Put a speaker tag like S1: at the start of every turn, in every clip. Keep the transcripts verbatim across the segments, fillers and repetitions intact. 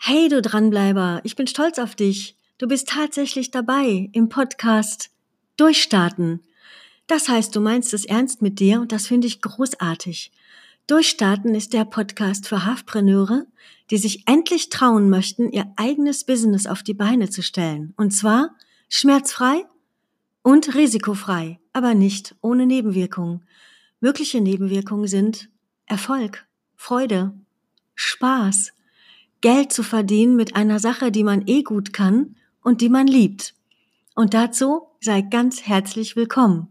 S1: Hey, du Dranbleiber, ich bin stolz auf dich. Du bist tatsächlich dabei im Podcast Durchstarten. Das heißt, du meinst es ernst mit dir und das finde ich großartig. Durchstarten ist der Podcast für Haftpreneure, die sich endlich trauen möchten, ihr eigenes Business auf die Beine zu stellen. Und zwar schmerzfrei und risikofrei, aber nicht ohne Nebenwirkungen. Mögliche Nebenwirkungen sind Erfolg, Freude, Spaß, Geld zu verdienen mit einer Sache, die man eh gut kann und die man liebt. Und dazu sei ganz herzlich willkommen.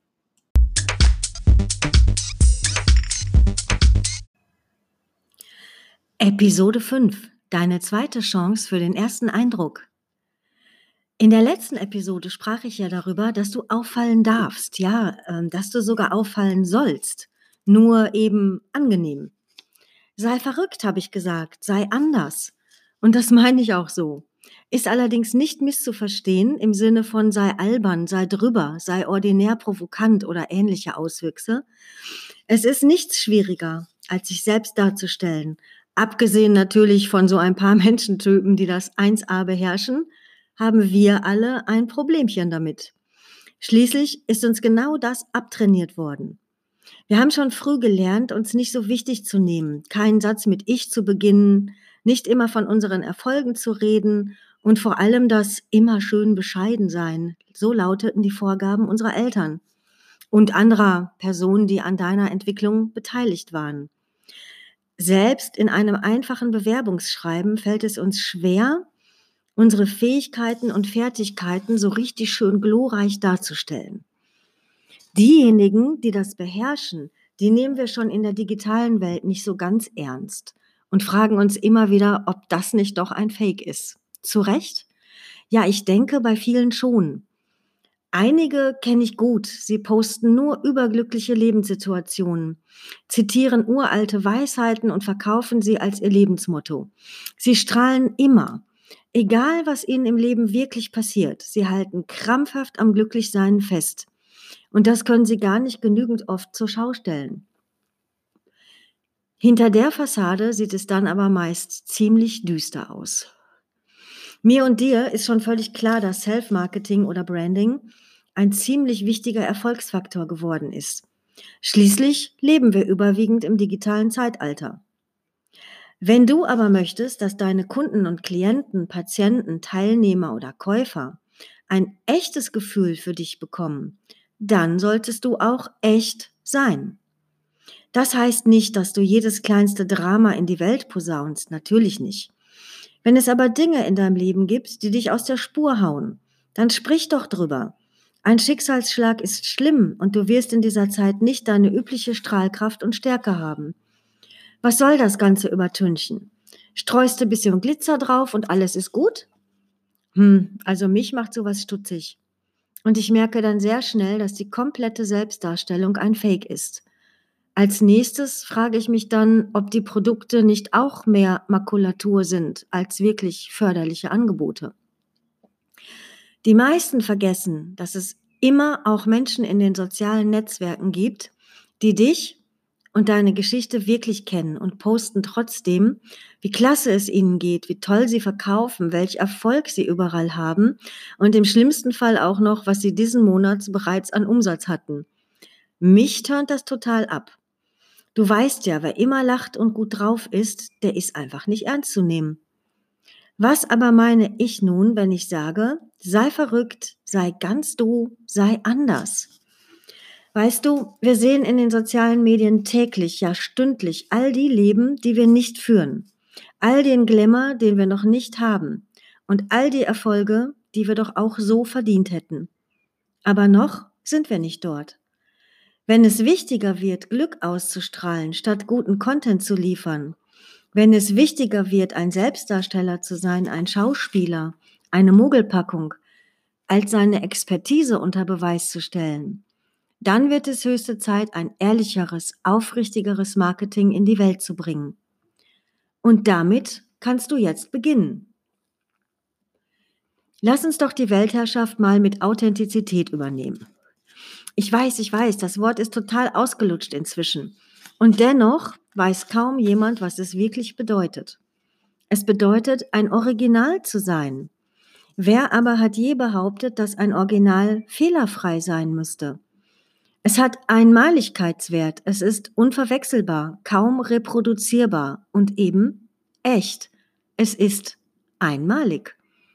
S1: Episode fünf. Deine zweite Chance für den ersten Eindruck. In der letzten Episode sprach ich ja darüber, dass du auffallen darfst, ja, dass du sogar auffallen sollst, nur eben angenehm. Sei verrückt, habe ich gesagt, sei anders. Und das meine ich auch so. Ist allerdings nicht misszuverstehen im Sinne von sei albern, sei drüber, sei ordinär provokant oder ähnliche Auswüchse. Es ist nichts schwieriger, als sich selbst darzustellen. Abgesehen natürlich von so ein paar Menschentypen, die das eins a beherrschen, haben wir alle ein Problemchen damit. Schließlich ist uns genau das abtrainiert worden. Wir haben schon früh gelernt, uns nicht so wichtig zu nehmen, keinen Satz mit Ich zu beginnen, nicht immer von unseren Erfolgen zu reden und vor allem das immer schön bescheiden sein. So lauteten die Vorgaben unserer Eltern und anderer Personen, die an deiner Entwicklung beteiligt waren. Selbst in einem einfachen Bewerbungsschreiben fällt es uns schwer, unsere Fähigkeiten und Fertigkeiten so richtig schön glorreich darzustellen. Diejenigen, die das beherrschen, die nehmen wir schon in der digitalen Welt nicht so ganz ernst und fragen uns immer wieder, ob das nicht doch ein Fake ist. Zu Recht? Ja, ich denke bei vielen schon. Einige kenne ich gut, sie posten nur überglückliche Lebenssituationen, zitieren uralte Weisheiten und verkaufen sie als ihr Lebensmotto. Sie strahlen immer, egal was ihnen im Leben wirklich passiert, sie halten krampfhaft am Glücklichsein fest. Und das können sie gar nicht genügend oft zur Schau stellen. Hinter der Fassade sieht es dann aber meist ziemlich düster aus. Mir und dir ist schon völlig klar, dass Self-Marketing oder Branding ein ziemlich wichtiger Erfolgsfaktor geworden ist. Schließlich leben wir überwiegend im digitalen Zeitalter. Wenn du aber möchtest, dass deine Kunden und Klienten, Patienten, Teilnehmer oder Käufer ein echtes Gefühl für dich bekommen, dann solltest du auch echt sein. Das heißt nicht, dass du jedes kleinste Drama in die Welt posaunst, natürlich nicht. Wenn es aber Dinge in deinem Leben gibt, die dich aus der Spur hauen, dann sprich doch drüber. Ein Schicksalsschlag ist schlimm und du wirst in dieser Zeit nicht deine übliche Strahlkraft und Stärke haben. Was soll das Ganze übertünchen? Streust du ein bisschen Glitzer drauf und alles ist gut? Hm, also mich macht sowas stutzig. Und ich merke dann sehr schnell, dass die komplette Selbstdarstellung ein Fake ist. Als nächstes frage ich mich dann, ob die Produkte nicht auch mehr Makulatur sind als wirklich förderliche Angebote. Die meisten vergessen, dass es immer auch Menschen in den sozialen Netzwerken gibt, die dich und deine Geschichte wirklich kennen und posten trotzdem, wie klasse es ihnen geht, wie toll sie verkaufen, welch Erfolg sie überall haben und im schlimmsten Fall auch noch, was sie diesen Monat bereits an Umsatz hatten. Mich turnt das total ab. Du weißt ja, wer immer lacht und gut drauf ist, der ist einfach nicht ernst zu nehmen. Was aber meine ich nun, wenn ich sage, sei verrückt, sei ganz du, sei anders? Weißt du, wir sehen in den sozialen Medien täglich, ja stündlich, all die Leben, die wir nicht führen. All den Glamour, den wir noch nicht haben. Und all die Erfolge, die wir doch auch so verdient hätten. Aber noch sind wir nicht dort. Wenn es wichtiger wird, Glück auszustrahlen, statt guten Content zu liefern, wenn es wichtiger wird, ein Selbstdarsteller zu sein, ein Schauspieler, eine Mogelpackung, als seine Expertise unter Beweis zu stellen, dann wird es höchste Zeit, ein ehrlicheres, aufrichtigeres Marketing in die Welt zu bringen. Und damit kannst du jetzt beginnen. Lass uns doch die Weltherrschaft mal mit Authentizität übernehmen. Ich weiß, ich weiß, das Wort ist total ausgelutscht inzwischen. Und dennoch weiß kaum jemand, was es wirklich bedeutet. Es bedeutet, ein Original zu sein. Wer aber hat je behauptet, dass ein Original fehlerfrei sein müsste? Es hat Einmaligkeitswert, es ist unverwechselbar, kaum reproduzierbar und eben echt. Es ist einmalig.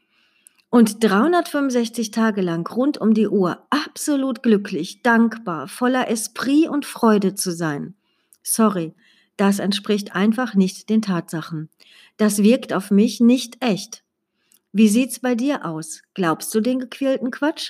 S1: Und dreihundertfünfundsechzig Tage lang rund um die Uhr absolut glücklich, dankbar, voller Esprit und Freude zu sein. Sorry, das entspricht einfach nicht den Tatsachen. Das wirkt auf mich nicht echt. Wie sieht's bei dir aus? Glaubst du den gequälten Quatsch?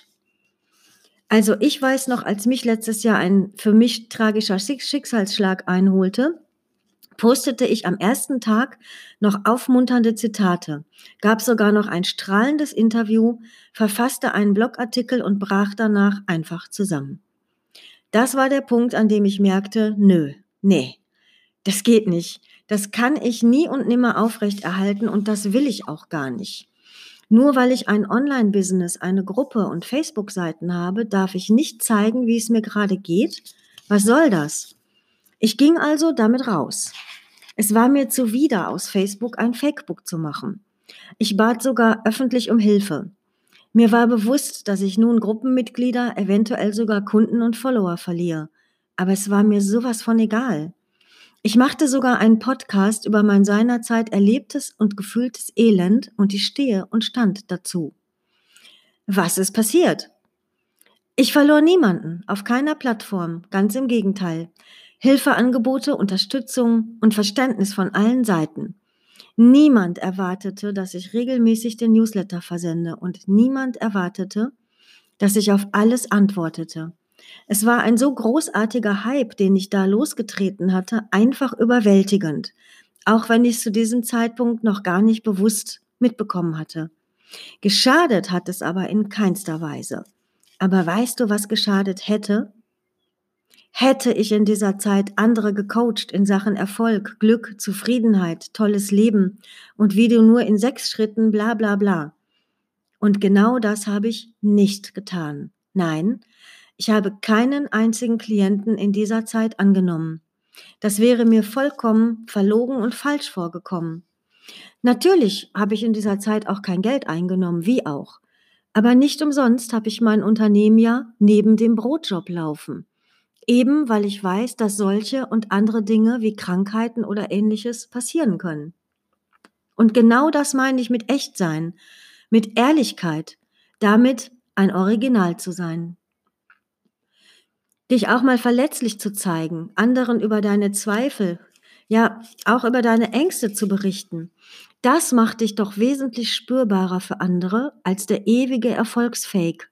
S1: Also ich weiß noch, als mich letztes Jahr ein für mich tragischer Schicksalsschlag einholte, postete ich am ersten Tag noch aufmunternde Zitate, gab sogar noch ein strahlendes Interview, verfasste einen Blogartikel und brach danach einfach zusammen. Das war der Punkt, an dem ich merkte, nö, nee, das geht nicht. Das kann ich nie und nimmer aufrechterhalten und das will ich auch gar nicht. Nur weil ich ein Online-Business, eine Gruppe und Facebook-Seiten habe, darf ich nicht zeigen, wie es mir gerade geht. Was soll das? Ich ging also damit raus. Es war mir zuwider, aus Facebook ein Fakebook zu machen. Ich bat sogar öffentlich um Hilfe. Mir war bewusst, dass ich nun Gruppenmitglieder, eventuell sogar Kunden und Follower verliere. Aber es war mir sowas von egal. Ich machte sogar einen Podcast über mein seinerzeit erlebtes und gefühltes Elend und ich stehe und stand dazu. Was ist passiert? Ich verlor niemanden, auf keiner Plattform, ganz im Gegenteil. Hilfeangebote, Unterstützung und Verständnis von allen Seiten. Niemand erwartete, dass ich regelmäßig den Newsletter versende und niemand erwartete, dass ich auf alles antwortete. Es war ein so großartiger Hype, den ich da losgetreten hatte, einfach überwältigend, auch wenn ich es zu diesem Zeitpunkt noch gar nicht bewusst mitbekommen hatte. Geschadet hat es aber in keinster Weise. Aber weißt du, was geschadet hätte? Hätte ich in dieser Zeit andere gecoacht in Sachen Erfolg, Glück, Zufriedenheit, tolles Leben und wie du nur in sechs Schritten bla bla bla. Und genau das habe ich nicht getan. Nein, ich habe keinen einzigen Klienten in dieser Zeit angenommen. Das wäre mir vollkommen verlogen und falsch vorgekommen. Natürlich habe ich in dieser Zeit auch kein Geld eingenommen, wie auch. Aber nicht umsonst habe ich mein Unternehmen ja neben dem Brotjob laufen. Eben weil ich weiß, dass solche und andere Dinge wie Krankheiten oder Ähnliches passieren können. Und genau das meine ich mit Echtsein, mit Ehrlichkeit, damit ein Original zu sein. Dich auch mal verletzlich zu zeigen, anderen über deine Zweifel, ja auch über deine Ängste zu berichten, das macht dich doch wesentlich spürbarer für andere als der ewige Erfolgsfake.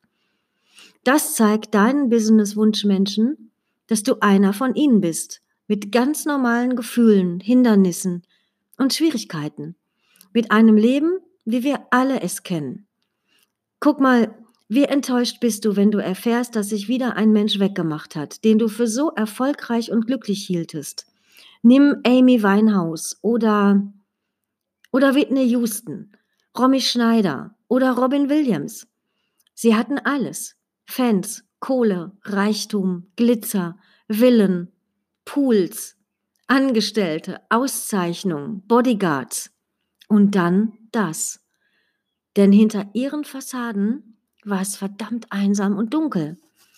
S1: Das zeigt deinen Business-Wunschmenschen, dass du einer von ihnen bist, mit ganz normalen Gefühlen, Hindernissen und Schwierigkeiten, mit einem Leben, wie wir alle es kennen. Guck mal, wie enttäuscht bist du, wenn du erfährst, dass sich wieder ein Mensch weggemacht hat, den du für so erfolgreich und glücklich hieltest. Nimm Amy Winehouse oder, oder Whitney Houston, Romy Schneider oder Robin Williams. Sie hatten alles. Fans, Kohle, Reichtum, Glitzer, Villen, Pools, Angestellte, Auszeichnungen, Bodyguards. Und dann das. Denn hinter ihren Fassaden war es verdammt einsam und dunkel.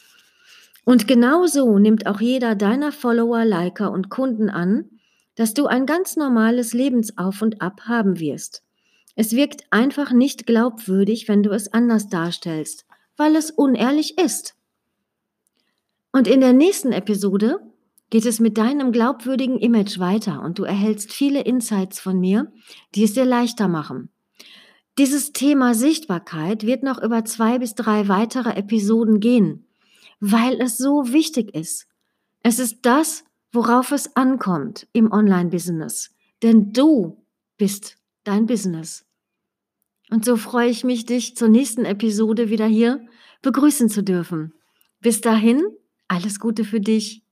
S1: Und genau so nimmt auch jeder deiner Follower, Liker und Kunden an, dass du ein ganz normales Lebensauf und Ab haben wirst. Es wirkt einfach nicht glaubwürdig, wenn du es anders darstellst, weil es unehrlich ist. Und in der nächsten Episode geht es mit deinem glaubwürdigen Image weiter und du erhältst viele Insights von mir, die es dir leichter machen. Dieses Thema Sichtbarkeit wird noch über zwei bis drei weitere Episoden gehen, weil es so wichtig ist. Es ist das, worauf es ankommt im Online-Business, denn du bist dein Business. Und so freue ich mich, dich zur nächsten Episode wieder hier begrüßen zu dürfen. Bis dahin, alles Gute für dich.